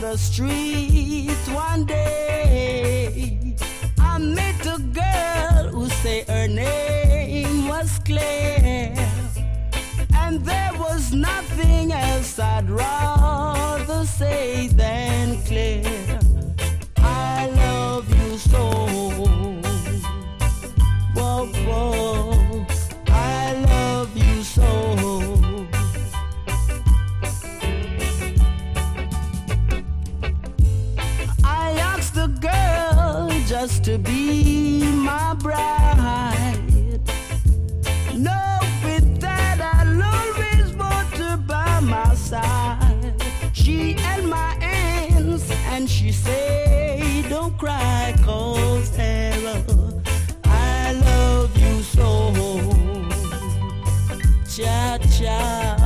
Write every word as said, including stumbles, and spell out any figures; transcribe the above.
the street one day, I met a girl who say her name was Claire, and there was nothing else I'd rather say than Claire, I love you so. Whoa, whoa, I love you so. I asked the girl just to be my bride. No, with that I'll always want her by my side. She held my hands and she said, don't cry, cause Tara, I love you so. Cha cha.